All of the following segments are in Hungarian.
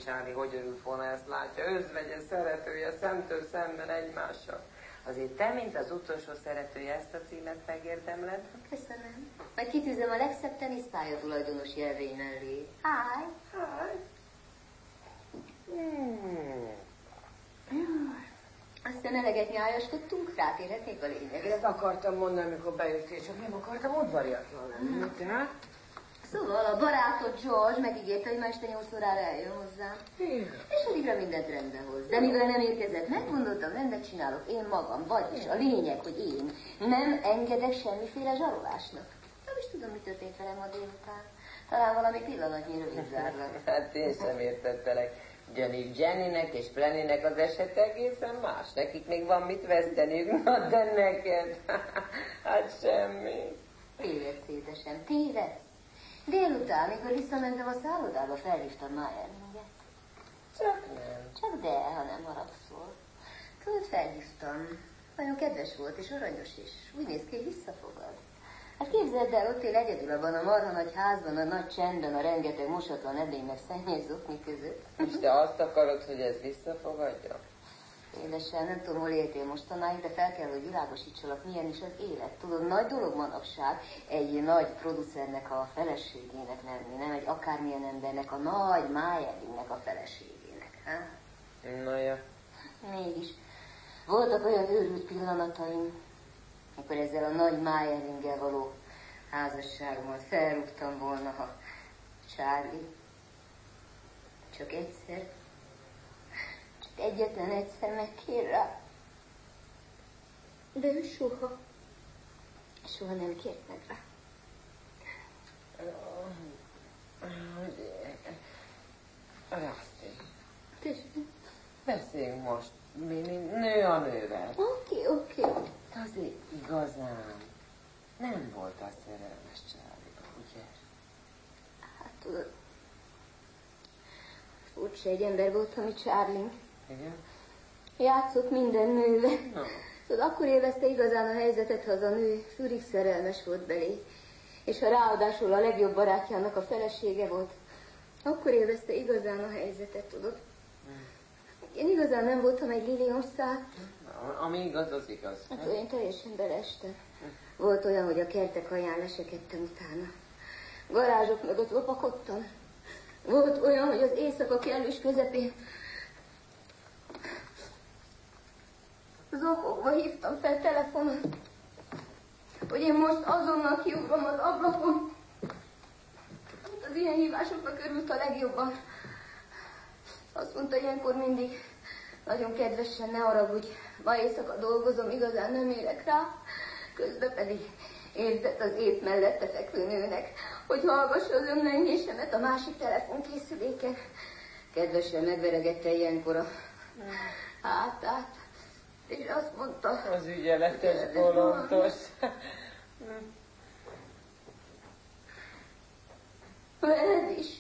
Charlie hogy örült volna, ezt látja, özvegye, szeretője, szemtől szemben egymással. Azért te, mint az utolsó szeretője, ezt a címet megérdemled? Köszönöm. Majd kitűzöm a legszebb teniszpálya tulajdonos jelvény mellé. Háj! Háj! Aztán eleget nyájaskodtunk, rátérhetnék a lényegre. Ezt akartam mondani, amikor bejöttél, csak nem akartam udvariatlan lenni. Tehát? Szóval a barátod George megígérte, hogy ma este 8 órára eljön hozzám. És addigra mindent rendbe hoz. De mivel nem érkezett meg, gondoltam, rendet csinálok én magam. Vagyis a lényeg, hogy én nem engedek semmiféle zsarolásnak. Nem is tudom, mi történt velem ma délután. Talán valami pillanatnyi rövidzárlat. Hát én sem értettelek. Jennynek és Flannynek az esete egészen más. Nekik még van mit veszteniük, na de neked, hát semmi. Tévedsz, édesem, tévedsz. Délután, mikor visszamentem a szállodába, felhívtam Mayerlinget. Csak nem. Csak de, ha nem haragszol. Tudod, felhívtam. Nagyon kedves volt és aranyos is. Úgy néz ki, hogy visszafogad. Hát képzeld el, ott él egyedül abban a marha nagy házban, a nagy csendben, a rengeteg mosatlan edény meg szennyes zokni között. És te azt akarod, hogy ez visszafogadja? Édesem, nem tudom, hol éltél mostanáig, de fel kell, hogy világosítsalak, milyen is az élet. Tudod, nagy dolog manapság egy nagy producernek a feleségének lenni, nem egy akármilyen embernek, a nagy Mayerlingnek a feleségének. Ha? Na ja. Mégis. Voltak olyan őrült pillanataim, amikor ezzel a nagy Mayerlinggel való házasságomat felrúgtam volna, ha Charlie csak egyszer, csak egyetlen egyszer megkér rá. De ő soha nem kért meg rá. Rasti. Tessék. Beszéljünk most, mi nő a nővel. Oké. De azért igazán nem voltál szerelmes Charlie-ba, ugye? Hát tudod, furcsa egy ember volt, ami Charlie. Igen? Játszott minden nővel. No. Tudod, akkor élvezte igazán a helyzetet, ha az a nő fürig szerelmes volt belé. És ha ráadásul a legjobb barátjának a felesége volt, akkor élvezte igazán a helyzetet, tudod. Én igazán nem voltam egy liliomszál. Ami igaz, az igaz. Hát én teljesen beleestem. Volt olyan, hogy a kertek alján lesekedtem utána. Garázsok mögött lopakodtam. Volt olyan, hogy az éjszaka kellős közepén zokogva hívtam fel telefonon, hogy én most azonnal kiugrom az ablakon. Az ilyen hívásoknak örült a legjobban. Azt mondta ilyenkor mindig, nagyon kedvesen, ne haragudj, ma éjszaka dolgozom, igazán nem érek rá. Közben pedig érzett az épp mellette fekvő nőnek, hogy hallgassa az önlengésemet a másik telefonkészüléken. Kedvesen megveregette ilyenkor a hátát, és azt mondta... Az ügyeletes bolondos. Veled is.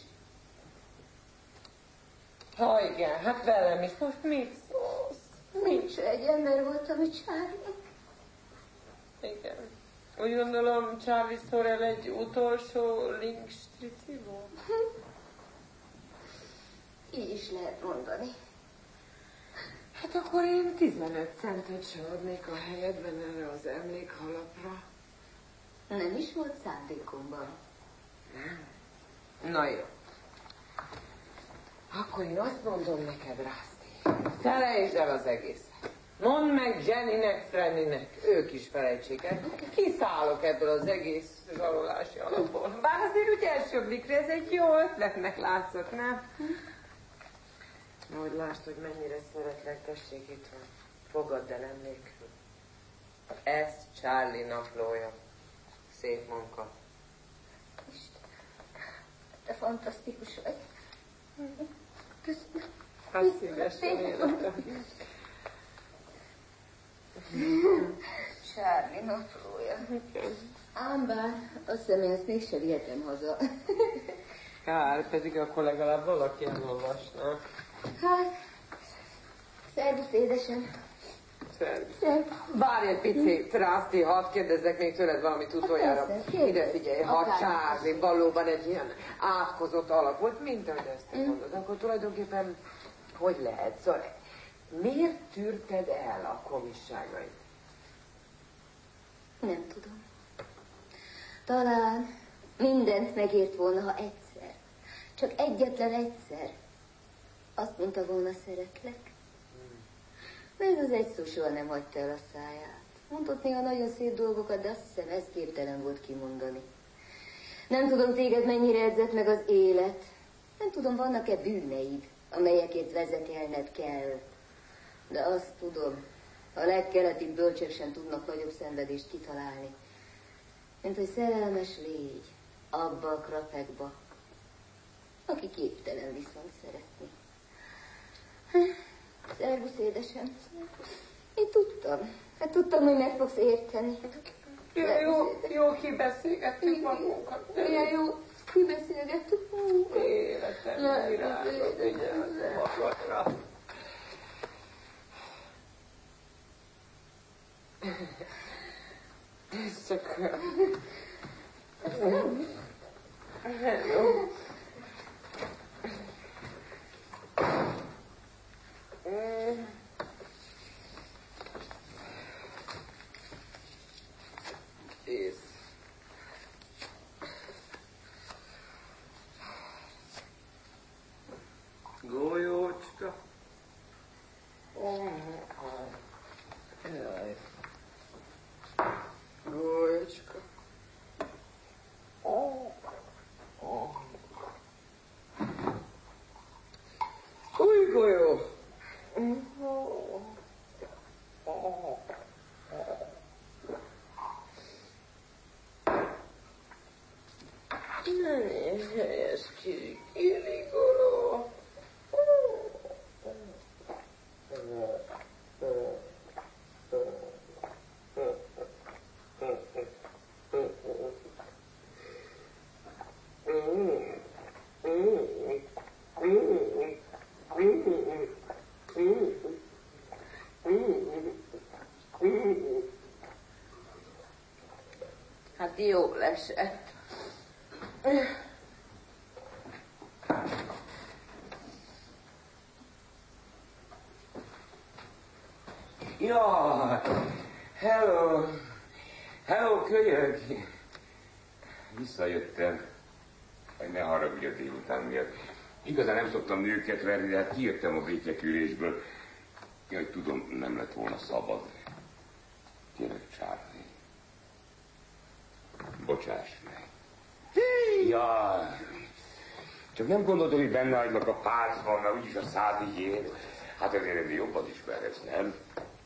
Ha igen, hát velem is. Most mit szólsz? Nincs egy ember volt, ami Charlie. Igen. Úgy gondolom, Charlie Sorrell egy utolsó link strici volt. Így is lehet mondani. Hát akkor én 15 centet se adnék a helyedben erre az emlékhalapra. Nem is volt szándékomban. Na jó. Akkor én azt mondom neked, Rasti, felejtsd el az egészet. Mondd meg Jennynek, Flannynek, ők is felejtsék el. Kiszállok ebből az egész zsarolási alapból. Bár azért úgy első blikre ez egy jó ötletnek látszott, nem? Hogy lásd, hogy mennyire szeretlek, tessék itt van. Fogadd el emlékül. Ez Charlie naplója. Szép munka. Te fantasztikus vagy. Köszönöm. Hát szívesen életem. Charlie naplója. Ám bár, azt hiszem, én ezt mégsem vihetem haza. Kár, pedig akkor legalább valaki elolvasna. Hát, szervusz édesem. Szervusz. Várj egy pici, Fraszti, hadd kérdezzek még tőled valamit utoljára. Ide figyelj, ha Charlie valóban egy ilyen átkozott alak volt, mint ahogy ezt te mondod, akkor tulajdonképpen hogy lehet? Szóval miért tűrted el a komisságait? Nem tudom. Talán mindent megért volna, ha egyszer, csak egyetlen egyszer azt mondta volna, szeretlek. Mert az egy szó soha nem hagyta el a száját. Mondott néha nagyon szép dolgokat, de azt hiszem, ez képtelen volt kimondani. Nem tudom, téged mennyire edzett meg az élet. Nem tudom, vannak-e bűneid, amelyekért vezekelned kell. De azt tudom, a legkeletibb bölcsök sem tudnak nagyobb szenvedést kitalálni, mint hogy szerelmes légy abba a krapekba, aki képtelen viszont szeretni. Szervusz, édesem. Én tudtam. Hát tudtam, hogy meg fogsz érteni. Jó kibeszélgettük magunkat. Milyen jó kibeszélgettük magunkat. Életem, virágok, vigyázzam magadra. Ez csak... Hello. Kész. Golyócska. Jaj. Golyócska. Új golyó. Nem helyes kirigoló. Hát jó esett. Ja, hello, kölyök. Visszajöttem, hogy ne haragudj a délután miatt. Igazán nem szoktam nőket verni, de hát kijöttem a békekülésből. Jaj, tudom, nem lett volna szabad. Tényleg, Charlie. Bocsáss meg. Ja, csak nem gondolod, hogy benne hagylak a pálcban, mert úgyis a szádig ér. Hát ezért ennél jobban ismerhetsz, nem?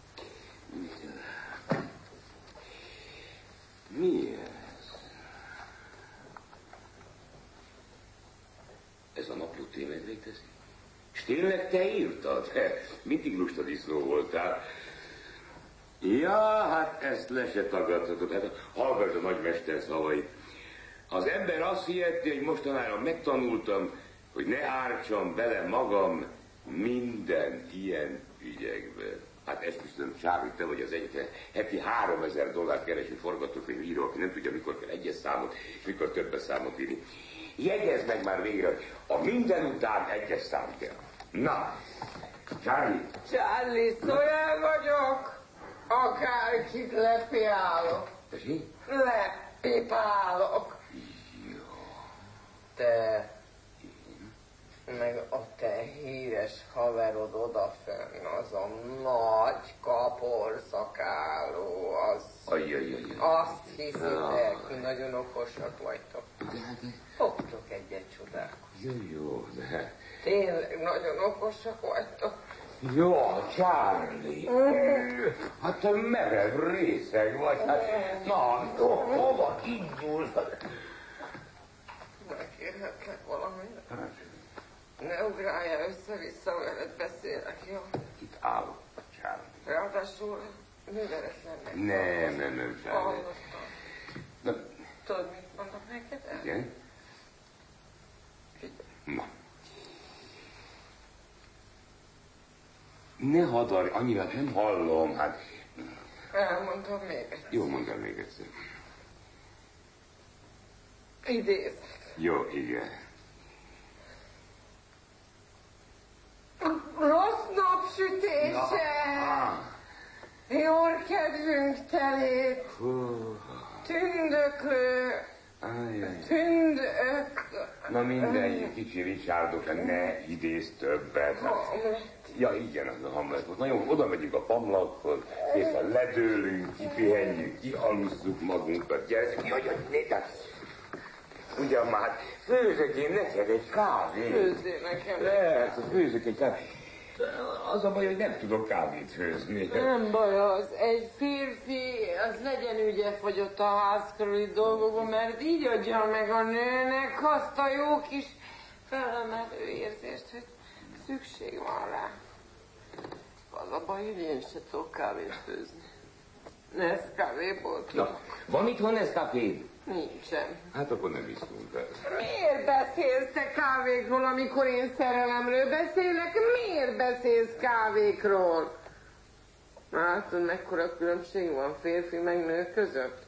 Mi ez? Ez a napló tényleg létezik? És tényleg te írtad? Mindig lusta disznó voltál. Ja, hát ezt le se tagadhatod. Hát hallgass a nagymester szavait. Az ember azt hiheti, hogy mostanára megtanultam, hogy ne ártsam bele magam minden ilyen ügyekbe. Hát esküszöm, Charlie, te vagy az egyetlen heti $3000 kereső forgatókönyvíró, aki nem tudja, mikor kell egyes számot, és mikor többes számot írni. Jegyezd meg már végre, hogy a minden után egyes szám kell. Na, Charlie. Charlie, Sawyer vagyok. Akárkit lepjálok. Tessék? Lepipálok. Jó. Te, meg a te híres haverod odafönn, az a nagy kaporszakáló, az... Ajjajjaj. Azt hiszitek, hogy nagyon okosak vagytok. Fogtok egyet csodálkozni. Jó, de... Tényleg nagyon okosak vagytok. Jó, Charlie. Hát te merev részeg vagy. Hát, na, hova indulsz? Megkérhetlek valamit? Ne ugráljál össze-vissza, veled beszélek, jó? Itt állok, Charlie. Ráadásul műveletlen meg. Nem, Charlie. Hallottam. Tudod, mit mondok neked el? Igen? Na. Ne hadarj, annyira nem hallom, hát... Elmondom még egyszer. Jó, mondd el még egyszer. Idézek. Jó, igen. Rossz napsütése, jór kedvünk telét, tündöklő, tündök. Na mindegy, kicsi Richardok, ne idézz többet. Ja, igen, az a Hamlet volt. Na jó, oda megyünk a pamlakhoz, éppen ledőlünk, kipihenjük, kialusszuk magunkat, gyertek, jaj, ugyan már, főzök én neked egy kávét. Főzzél nekem. Lehet, főzök egy kávét. Az a baj, hogy nem tudok kávét főzni. Nem baj az, egy férfi, az legyen ügyefogyott a ház körüli dolgokban, mert így adja meg a nőnek azt a jó kis felemelő érzést, hogy szükség van rá. Az a baj, hogy én se tudok kávét főzni. Nescaféból tudok. Na, van itthon Nescafé? Nincsen. Hát akkor nem iszunk el. Miért beszélsz te kávékról, amikor én szerelemről beszélek? Miért beszélsz kávékról? Látod, mekkora különbség van férfi meg nő között?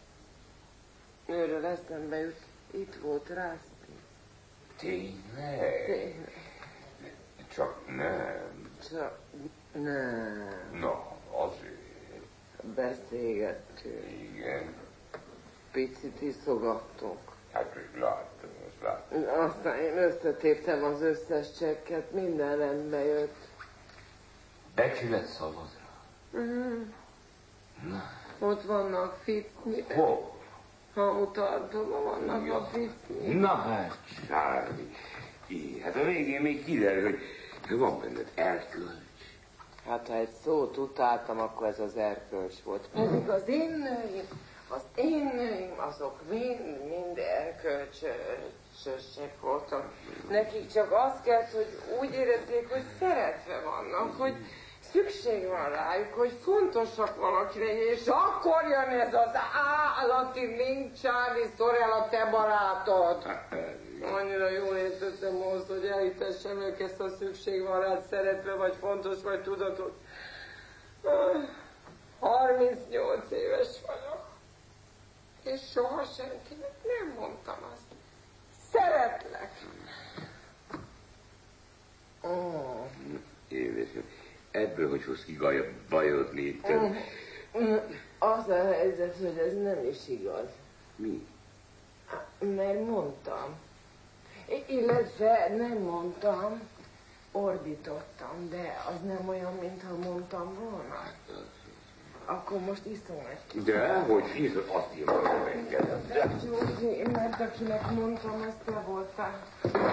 Nőről eszembe jut, itt volt Rászti. Tényleg? Tényleg. Csak nem. Csak nem. Na, azért. Beszélgettünk. Igen. Picit iszogattunk. Hát láttam, most láttam. Aztán én összetéptem az összes csekket, minden rendbe jött. Becsület szavadra. Na. Ott vannak ficni. Hol? Hamutartóban vannak Ja. a ficni. Na hát, Charlie. Hát a végén még kiderül, hogy van benned erkölcs. Hát ha egy szót utáltam, akkor ez az erkölcs volt. Pedig az én nőim, azok mind erkölcsösek voltak. Nekik csak az kellett, hogy úgy érezzék, hogy szeretve vannak, hogy szükség van rájuk, hogy fontosak valakinek, és akkor jön ez az állati link, Charlie Sorrell, a te barátod. Annyira jól értettem ahhoz, hogy elhitessem ők ezt a szükség van rád, szeretve vagy fontos vagy tudatos. 38 éves vagyok, és soha senkinek nem mondtam azt. Szeretlek. Édesem, ebből hogy hoz ki bajod létre? Az a helyzet, hogy ez nem is igaz. Mi? Mert mondtam. Illetve nem mondtam, ordítottam, de az nem olyan, mintha mondtam volna. Akkor most iszom egy kicsit. De hogy hiszem, azt írva nem engedem. Gyuri, mert akinek mondtam, az te voltál.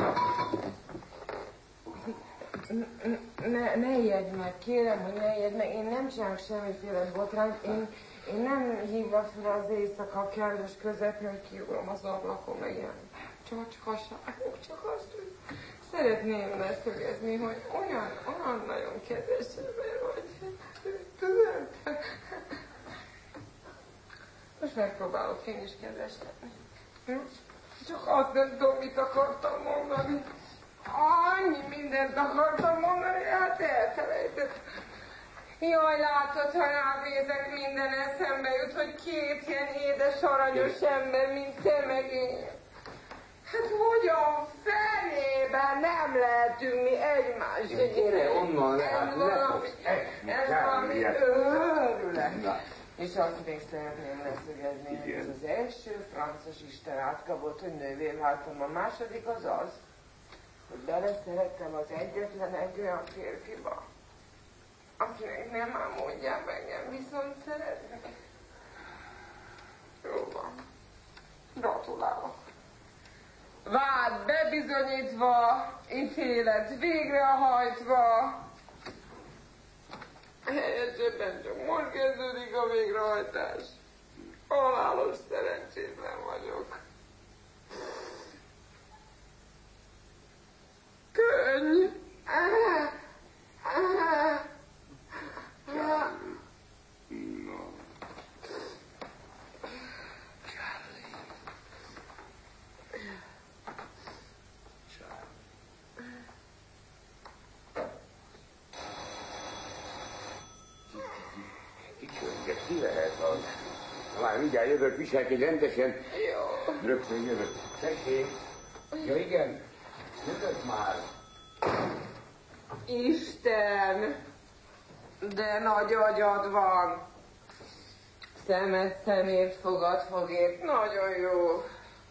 Ne ijedj meg, kérem, hogy ne ijedj meg. Én nem csinálok semmiféle botrányt. Én nem hívlak fel az éjszaka kellős közepén, hogy kiugrom az ablakon, meg ilyen csacskaságok, csak azt, hogy szeretném leszögezni, hogy olyan nagyon kedves ember vagy. Tudod? Most megpróbálok én is kedves lenni. Csak azt nem tudom, mit akartam mondani. Annyi mindent akartam mondani, hát elfelejtettem. Jaj, látod, ha rávézek, minden eszembe jut, hogy két ilyen édes, aranyos ember, mint te meg én. Hát hogyan felében nem lehetünk mi egymás Gyere onnan le, hát ez valami őrület. És azt még szeretném leszögezni, hogy ez az első francos Isten átkapott, hogy nővérhátom, a második az az, hogy beleszerettem az egyetlen egy olyan férfiba, akinek nem ám mondják engem, viszont szeretnek. Jó van. Gratulálok. Vád bebizonyítva, ítélet végrehajtva. Helyesebben csak most kezdődik a végrehajtás. Halálos szerencsétlen vagyok. Könny! ki lehet az? Már mindjárt jövök, viselkedj rendesen. Jó. Rögtön jövök. Tessék. Ja igen, jövök már. Isten, de nagy agyad van. Szemed szemért, fogad fogért. Nagyon jó.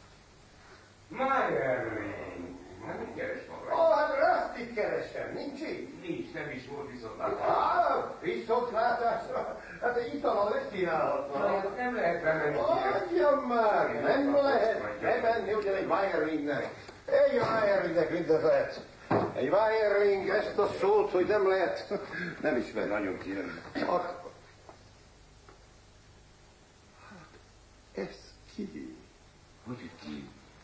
Májerling. Nem keres maga. Hát azt itt keresem, nincs itt. Nincs, nem is volt viszontlátásra. Viszontlátásra? Hát egy italal megkínálhatna. Nem lehet bemenni. Adjam már, nem lehet bemenni ugyan egy Májerlingnek. Egy Májerlingnek mindez lehet. Egy Májerling ezt a szót, hogy nem lehet, nem ismer. Nagyon kérem. Ez ki? Hogy ki?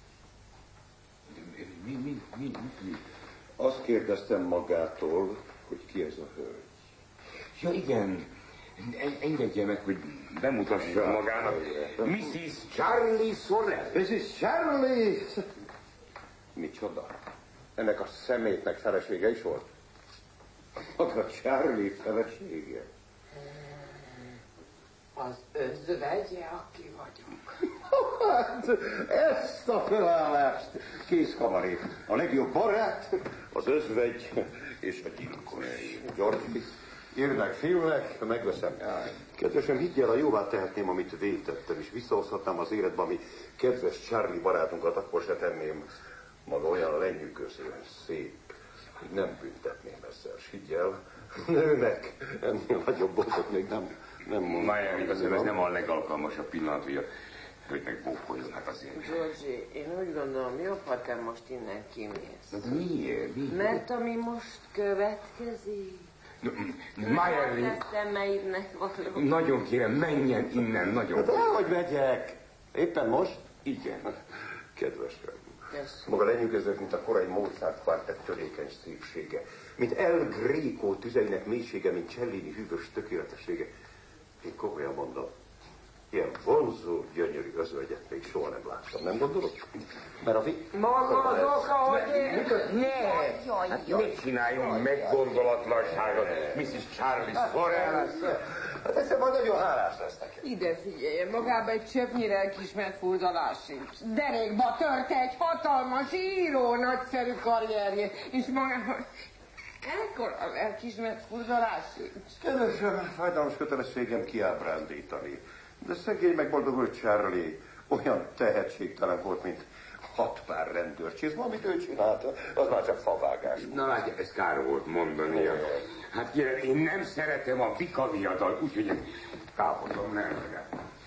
Mi? Azt kérdeztem magától, hogy ki ez a hölgy. Ja igen, engedje meg, hogy bemutassa magának. Mrs. Charlie Sorrell. Mrs. Charlie! Micsoda? Ennek a szemétnek felesége is volt? Maga Charlie felesége? Az özvegye, aki vagyok. Hát, ezt a felállást, kész kamaré. A legjobb barát, az özvegy és a gyilkos. György, írnek, filmnek, megveszem. Kedvesem, higgyel, a jóvá tehetném, amit vétettem, és visszahozhatnám az életbe, ami kedves Charlie barátunkat, akkor se tenném maga olyan lenyűgözően szép, hogy nem büntetném ezzel. S higgyel, nőnek ennél nagyobb botot még nem mondom. Májerling, azért ez nem a legalkalmasabb pillanat, hogy a hölgynek bókoljon, hát azért. Georgi, én úgy gondolom, jobb, ha te most innen kimész. Miért? Mert ami most következik... Májerling, a szemeidnek való. nagyon kérem, menjen innen, nagyon De hogy megyek? Éppen most? Igen. Kedves hölgy. Maga lenyűgözők, mint a korai Mozart kvártett törékeny szépsége, mint El Greco tüzeinek mélysége, mint Cellini hűvös tökéletessége. Én komolyan mondom, ilyen vonzó, gyönyörű özvegyet még soha nem láttam, nem gondolod? Mert a Maga az oka, hogy én... Ne! Hát mit csináljunk meggondolatlanságot, Mrs. Charlie Sorrell? Hát ezzel majd nagyon hálás lesz nekem. Ide figyelj, magában egy csöpnyire elkismert furdalás sincs. Derékba törte egy hatalmas író nagyszerű karrierjét, és magában ekkora elkismert furdalás sincs. Kedvesem, fájdalmas kötelességem kiábrándítani. De szegény megboldogult Charlie olyan tehetségtelen volt, mint 6 pár rendőrcsizma, amit ő csinálta, az már csak favágás. Na látja, ez kár volt mondania. Hát kérem, én nem szeretem a bikaviadal, úgyhogy én távolodom, nem.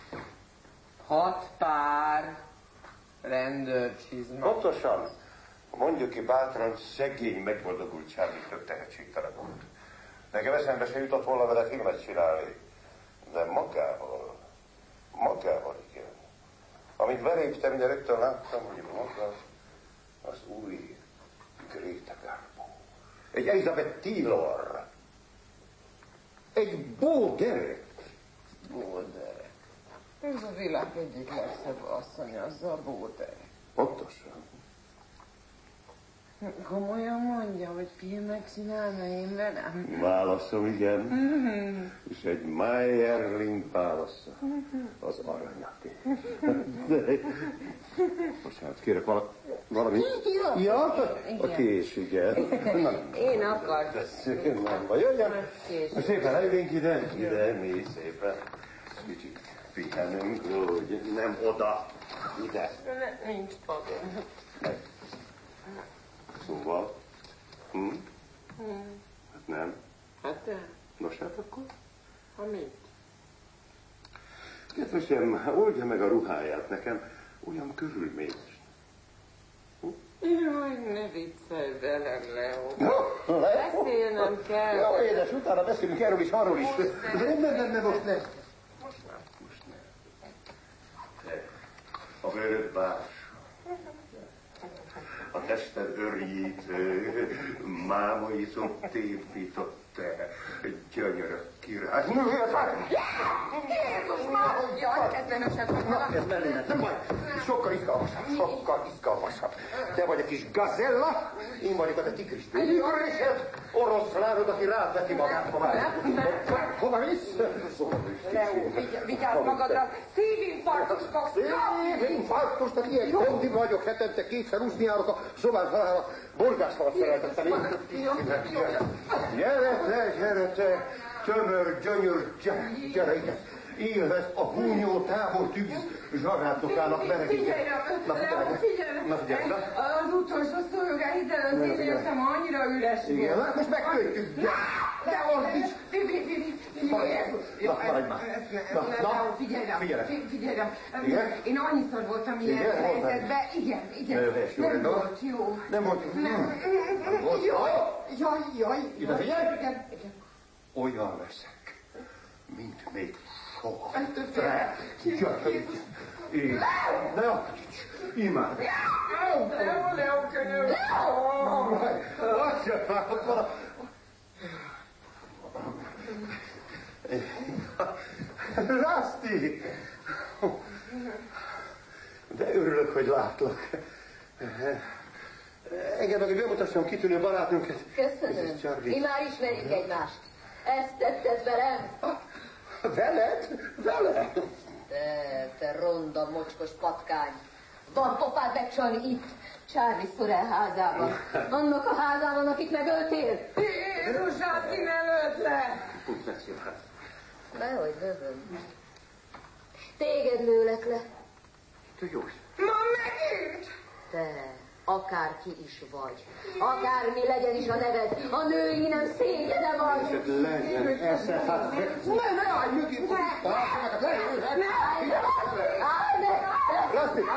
6 pár rendőrcsizma. Pontosan, mondjuk ki bátran, szegény megboldogult Charlie tök tehetségtelen volt. Nekem eszembe se jutott volna vele filmet csinálni, de magával igen. Amint beléptem, ide rögtön láttam, hogy maga az új Greta Garbo. Egy Elizabeth Taylor. Egy Bo Derek. Bóderek. Ez a világ egyik legszebb asszony, az a Bóderek. Pontosan. Komolyan mondja, hogy filmet csinálna én velem? Válaszom, igen. És egy Májerling válasza. Az aranyaté. Bocsánat, kérek valami... Ja, a kés, igen. Én akartam. Nem baj, jöjjön. Szépen eljövünk ide, mi szépen. Kicsit pihenünk, hogy nem oda, ide. Nincs padon. Szóval? Hát nem. Hát te? Nos, hát akkor? Ha mit? Kedvesem, oldja meg a ruháját nekem, olyan körülményes. Jaj, ne viccelj velem, Leo. Leo? Beszélnem kell. Jó, édes, utána beszélünk erről is, arról is. Nem, most nem. Most nem. A bőröd bás. A tested örjítő, mámaizom tépított Te gyönyörök királynő. Jézus már! Jaj, kedvenesebb Na, ez nem baj. Sokkal izgalmasabb. Te vagy a kis gazella, én vagyok a te tigris. Oroszlánod, aki rátveti magát, ha várj. Hova visz? Leo, vigyázz magadra, szívinfarktust fogsz kapni! Szívinfarktust, aki ilyen kondi vagyok, hetente kétszer úszni járok a szobán halála. Borgásfalat szereltettem én. Gyere te, tömör, gyönyör, gyere ide. Élvezd a húnyó távol tűz zsarátnokának melegített. Figyelj! Az utolsó szolgáid előtt én értem, annyira üres volt. Igen, hát most megkötjük. De ordíts! Figyelj rám. Én annyiszor voltam ilyen helyzetben. Igen. Nem volt jó. Nem volt jó. Jaj. Ide figyelj! Igen. Olyan leszek, mint még soha. Ne akadíts! Imád! Leo, könyörű! Azt sem látod volna. Rasti! De örülök, hogy látlak. Engedd meg, hogy bemutassam kitűnő barátunkat. Köszönöm. Mi már ismerjük egymást. Ezt tetted velem? Veled? Te ronda, mocskos patkány. Van pofád megcsalni itt, Charlie Sorrell házában. Annak a házában, akit megöltél. Jézusát, ki nem ölt le! Nehogy lövöm. Téged lőlek le. Te jó. Ma megint! Te, akárki is vagy. Akármi legyen is a neved, a női nem szégyene vagy. Legyen esze, hát... Ne állj mögé! Rasti!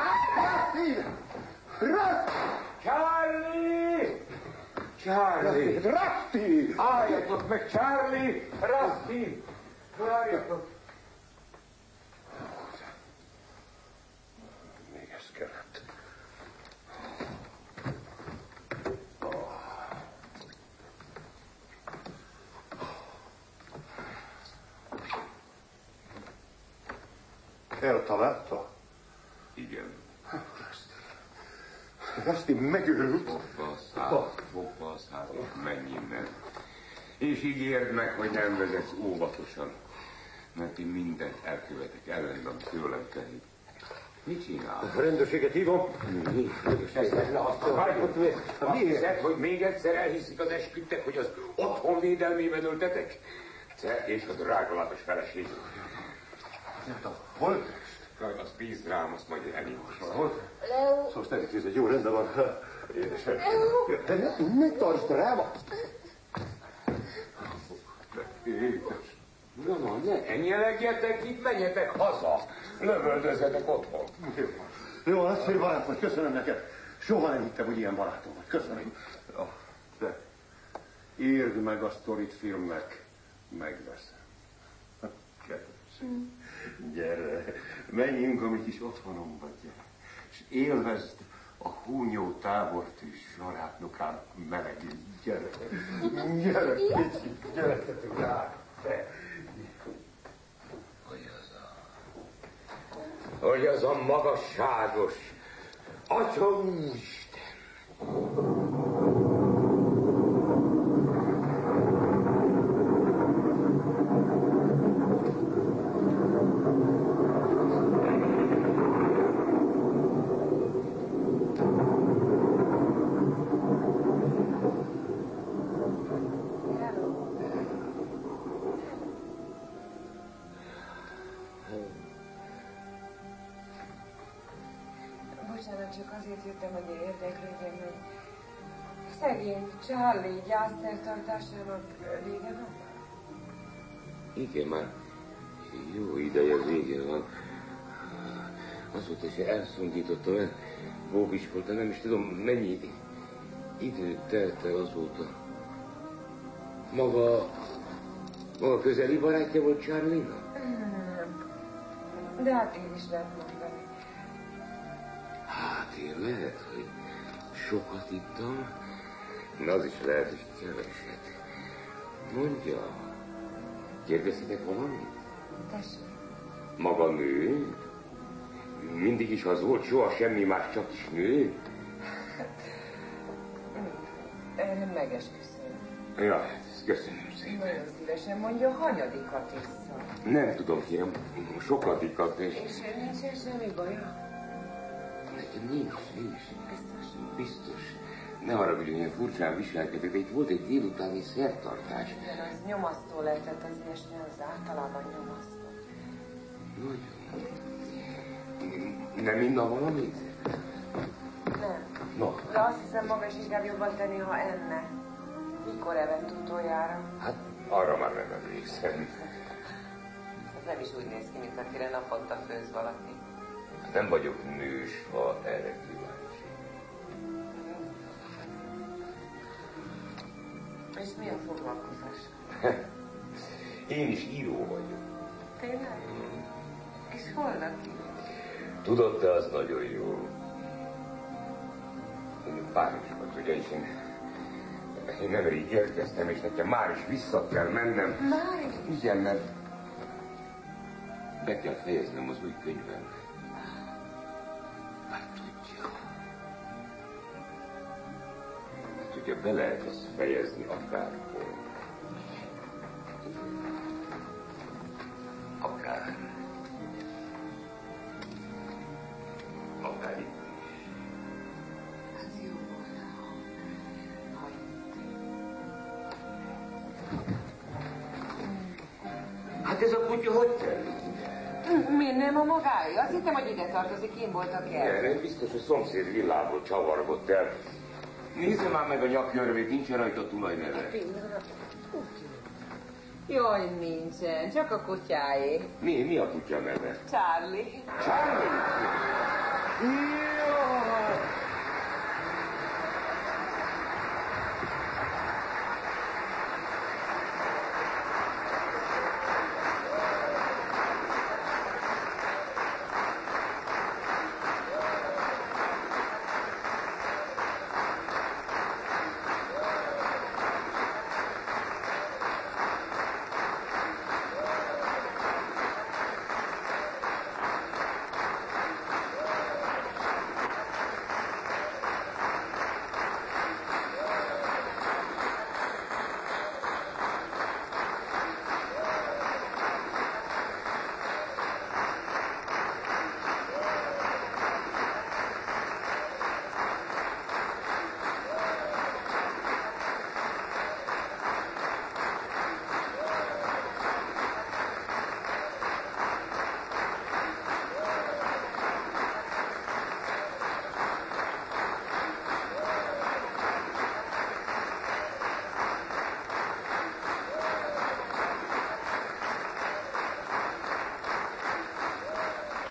Rasti! Álljatok meg, Charlie! Rasti! Várjatok! Még ez kellett. Eltalálta? Igen. Rasti megőrült. Fogva a százat, menj innen. És ígérd meg, hogy nem vezetsz óvatosan, mert én mindent elkövetek ellen, amit tőlem telik. Mit csinál? A rendőrséget hívom. Azt hiszed, hogy még egyszer elhiszik az esküdtek, hogy az otthon védelmében öltetek? Te és a drágalatos feleség. Hol? Azt bízd rám, azt majd elindulsz. Hol? Leo. Szóval te egy jó, rendben van. Te ne tartsd rám! Na, ne enyelegjetek itt, menjetek haza. Lövöldözzetek otthon. Jó, nagyszerű barát vagy, köszönöm neked. Soha nem hittem, hogy ilyen barátom vagy. Köszönöm. De írd meg a sztorit filmnek. Megveszem. Kedves. Gyere, menjünk a mi kis otthonomba, gyere. És élvezd a húnyó tábortűz zsarátnokának melegét. Gyere, kicsit, gyere, te. Hogy az a magasságos Atya Úristen! Csak azért jöttem, hogy érdeklődjem, hogy szegény Charlie gyászszertartásának vége van? Igen, már jó ideje vége van. Azóta se elszondítottam el bóbis volt, de nem is tudom, mennyi idő telt el azóta. Maga közeli barátja volt Charlie-nak? Nem. De hát én is lehet mondani. Hát én lehet, hogy sokat ittam, de az is lehet, hogy keveset. Mondja, kérdezhetek valamit? Tessék. Maga nő? Mindig is az volt, soha semmi más, csak is nő? Megesküszöm. Ja, köszönöm szépen. Nagyon szívesen mondja, hanyadikat iszza. Nem tudom, kérem, sokadikat, és nincsen semmi baja? nekem nincs. Biztos. Ne haragudjon, ilyen furcsán viselkedek, de itt volt egy délutáni szertartás. Igen, az nyomasztó lehetett, az ilyesmi, az általában nyomasztó. Nagyon. Nem inna valamit? Nem. No. De azt hiszem, maga is inkább jobban tenni, ha enne. Mikor evett utoljára? Hát, arra már nem emlékszem. Ez nem is úgy néz ki, mint akire naponta főz valaki. Nem vagyok nős, ha erre kíváncsi. És milyen foglalkozás? Én is író vagyok. Tényleg? És hol lakik? Tudod, de az nagyon jó. Párizsban, ugye, és én nemrég érkeztem, és nekem már is vissza kell mennem. Már is? Igen, mert be kell fejeznem az új könyvem. Hát tudja. Hát ugye be lehet ezt fejezni akárhol. Akár. Akár itt is. Hát jó volna, ha Hát ez a kutya hogy került? Miért nem a magája? Azt hittem, hogy ide tartozik, én voltak el. Nem, biztos, hogy szomszéd villából csavargott el. Nézze már meg a nyakjörvét, nincs rajta tulajneve. Jaj, nincsen, csak a kutyáé. Mi a kutya neve? Charlie. Charlie?